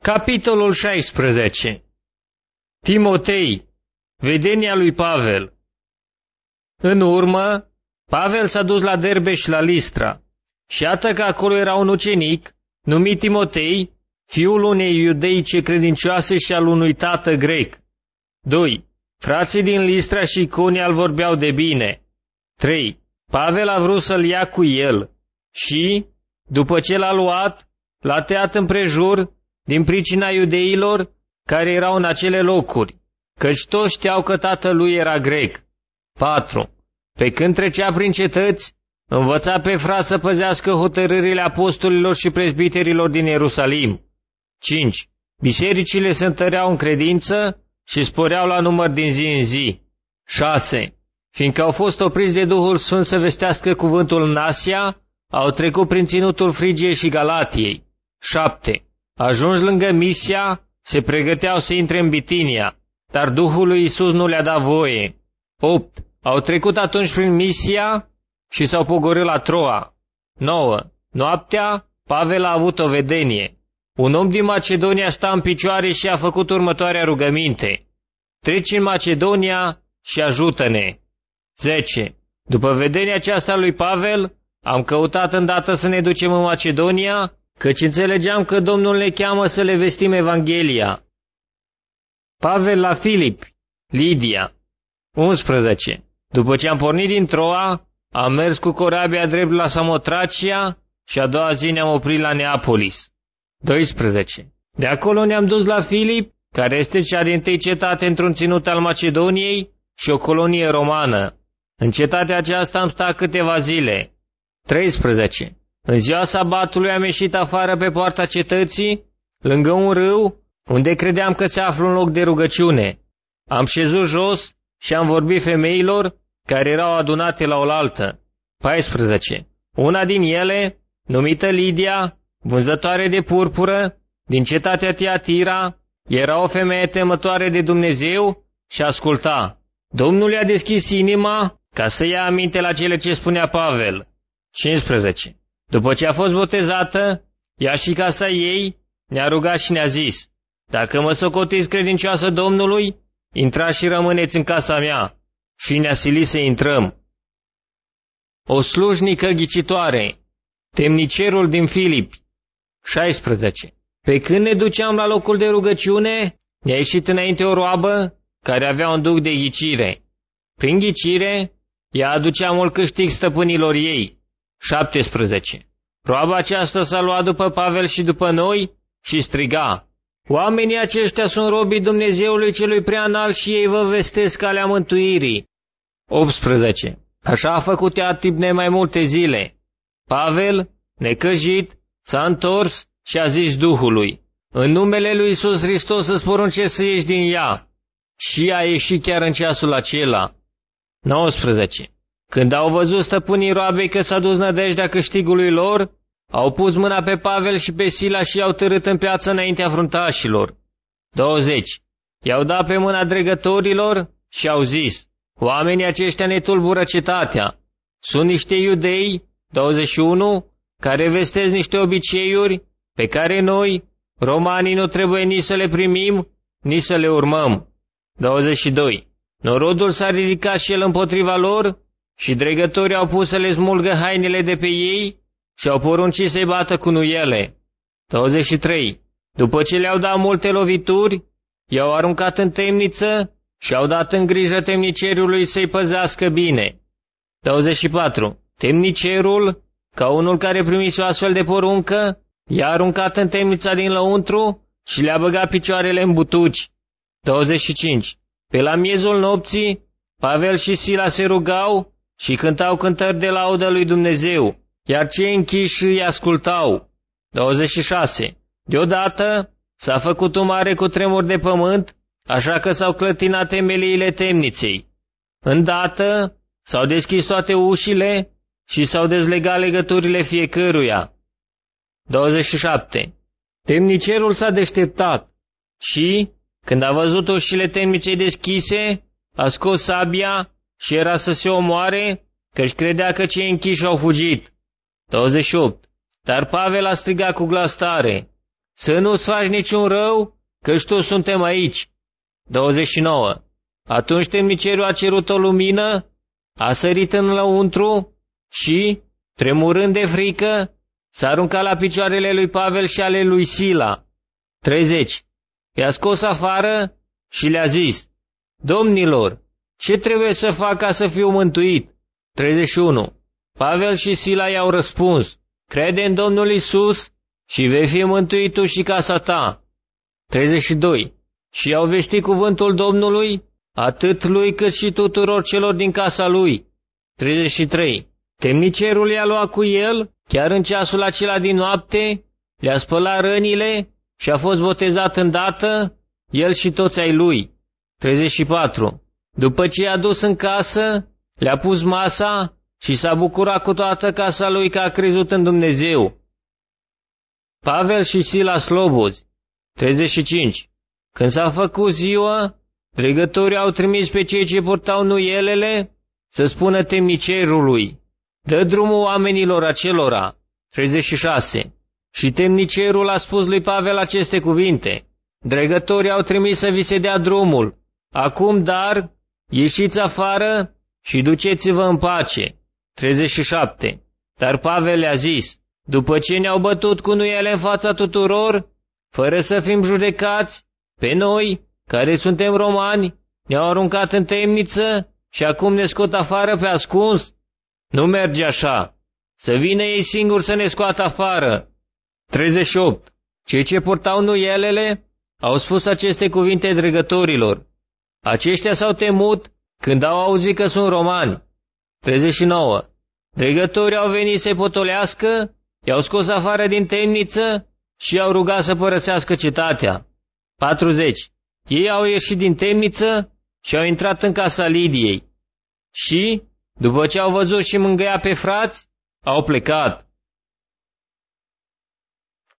Capitolul 16. Timotei, vedenia lui Pavel. În urmă, Pavel s-a dus la Derbe și la Listra, și iată că acolo era un ucenic, numit Timotei, fiul unei iudeice credincioase și al unui tată grec. 2. Frații din Listra și Iconia îl vorbeau de bine. 3. Pavel a vrut să-l ia cu el și, după ce l-a luat, l-a tăiat împrejur din pricina iudeilor care erau în acele locuri, căci toți știau că tatălui era grec. 4. Pe când trecea prin cetăți, învăța pe frați să păzească hotărârile apostolilor și prezbiterilor din Ierusalim. 5. Bisericile se întăreau în credință și sporeau la număr din zi în zi. 6. Fiindcă au fost opriți de Duhul Sfânt să vestească cuvântul în Asia, au trecut prin ținutul Frigiei și Galatiei. 7. Ajuns lângă Misia, se pregăteau să intre în Bitinia, dar Duhul lui Iisus nu le-a dat voie. 8. Au trecut atunci prin Misia și s-au pogorât la Troa. 9. Noaptea, Pavel a avut o vedenie. Un om din Macedonia sta în picioare și a făcut următoarea rugăminte: treci în Macedonia și ajută-ne. 10. După vedenia aceasta lui Pavel, am căutat îndată să ne ducem în Macedonia, căci înțelegeam că Domnul ne cheamă să le vestim Evanghelia. Pavel la Filipi, Lidia. 11. După ce am pornit din Troa, am mers cu corabia drept la Samotracia și a doua zi ne-am oprit la Neapolis. 12. De acolo ne-am dus la Filip, care este cea dintâi cetate într-un ținut al Macedoniei și o colonie romană. În cetatea aceasta am stat câteva zile. 13. În ziua sabatului am ieșit afară pe poarta cetății, lângă un râu, unde credeam că se află un loc de rugăciune. Am șezut jos și am vorbit femeilor care erau adunate la oaltă. 14. Una din ele, numită Lidia, vânzătoare de purpură, din cetatea Tiatira, era o femeie temătoare de Dumnezeu și asculta. Domnul i-a deschis inima ca să ia aminte la cele ce spunea Pavel. 15. După ce a fost botezată, ea și casa ei ne-a rugat și ne-a zis: dacă mă socotiți credincioasă Domnului, intrați și rămâneți în casa mea. Și ne-a silit să intrăm. O slujnică ghicitoare, temnicerul din Filipi. 16. Pe când ne duceam la locul de rugăciune, ne-a ieșit înainte o roabă care avea un duc de ghicire. Prin ghicire, ea aducea mult câștig stăpânilor ei. 17. Roaba aceasta s-a luat după Pavel și după noi și striga: oamenii aceștia sunt robii Dumnezeului celui preanalt și ei vă vestesc calea mântuirii. 18. Așa a făcut ea timp de mai multe zile. Pavel, necăjit, s-a întors și a zis Duhului: în numele lui Iisus Hristos îți poruncesc să ieși din ea. Și a ieșit chiar în ceasul acela. 19. Când au văzut stăpânii roabei că s-a dus nădejdea câștigului lor, au pus mâna pe Pavel și pe Sila și i-au târât în piață înaintea fruntașilor. 20. I-au dat pe mâna dregătorilor și au zis: oamenii aceștia ne tulbură cetatea. Sunt niște iudei, 21, care vestesc niște obiceiuri pe care noi, romanii, nu trebuie nici să le primim, nici să le urmăm. 22. Norodul s-a ridicat și el împotriva lor și dregătorii au pus să le smulgă hainele de pe ei și au poruncit să-i bată cu nuiele. 23. După ce le-au dat multe lovituri, i-au aruncat în temniță și au dat în grijă temnicerului să-i păzească bine. 24. Temnicerul, ca unul care primise o astfel de poruncă, i-a aruncat în temnița din lăuntru și le-a băgat picioarele în butuci. 25. Pe la miezul nopții, Pavel și Sila se rugau și cântau cântări de laudă lui Dumnezeu, iar cei închiși îi ascultau. 26. Deodată s-a făcut un mare cutremur de pământ, așa că s-au clătinat temeliile temniței. Îndată s-au deschis toate ușile și s-au dezlegat legăturile fiecăruia. 27. Temnicerul s-a deșteptat și, când a văzut ușile temniței deschise, a scos sabia și era să se omoare, căci credea că cei închiși au fugit. 28. Dar Pavel a strigat cu glas tare: să nu-ți faci niciun rău, căci toți suntem aici. 29. Atunci temnicerul a cerut o lumină, a sărit înăuntru și, tremurând de frică, s-a aruncat la picioarele lui Pavel și ale lui Sila. 30. I-a scos afară și le-a zis: Domnilor, ce trebuie să fac ca să fiu mântuit? 31. Pavel și Sila i-au răspuns: Crede în Domnul Isus și vei fi mântuit tu și casa ta. 32. Și i-au vestit cuvântul Domnului, atât lui cât și tuturor celor din casa lui. 33. Temnicerul i-a luat cu el, chiar în ceasul acela din noapte, le-a spălat rănile și a fost botezat îndată, el și toți ai lui. 34. După ce i-a dus în casă, le-a pus masa și s-a bucurat cu toată casa lui că a crezut în Dumnezeu. Pavel și Sila slobozi. 35. Când s-a făcut ziua, dregătorii au trimis pe cei ce purtau nuielele să spună temnicerului: Dă drumul oamenilor acelora. 36. Și temnicerul a spus lui Pavel aceste cuvinte: Dregătorii au trimis să vi se dea drumul. Acum, dar, ieșiți afară și duceți-vă în pace. 37. Dar Pavel le-a zis: După ce ne-au bătut cu nuiele în fața tuturor, fără să fim judecați, pe noi, care suntem romani, ne-au aruncat în temniță și acum ne scot afară pe ascuns? Nu merge așa. Să vină ei singuri să ne scoată afară. 38. Cei ce purtau nuielele au spus aceste cuvinte dregătorilor. Aceștia s-au temut când au auzit că sunt romani. 39. Dregătorii au venit să-i potolească, i-au scos afară din temniță și i-au rugat să părăsească cetatea. 40. Ei au ieșit din temniță și au intrat în casa Lidiei. Și, după ce au văzut și mângâia pe frați, au plecat.